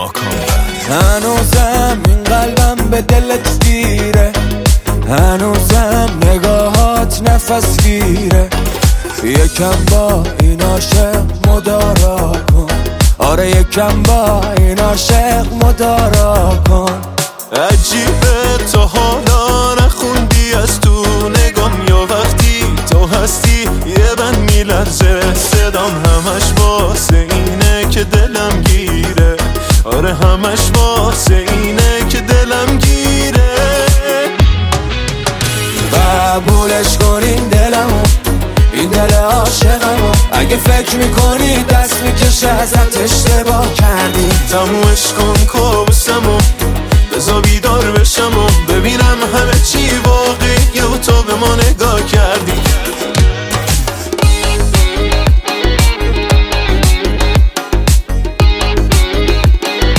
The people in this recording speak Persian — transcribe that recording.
هنوزم این قلبم به دلت گیره، هنوزم نگاهات نفس گیره. یکم با این عاشق مدارا کن، آره یکم با این عاشق مدارا کن. عجیبه تا حالا نخوندی از تو نگام، یا وقتی تو هستی یه بند میلرزه صدام، همش واسه اینه که دلم گیره، آره همش واسه اینه که دلم گیره. قبولش کنین دلمو، این دل عاشقمو، اگه فکر میکنی دست میکشه ازت اشتباه کردی. تمومش کن کابوسمو، بذار بیدار بشم و ببینم همه چی واقعیه و تو به ما نگاه کردی.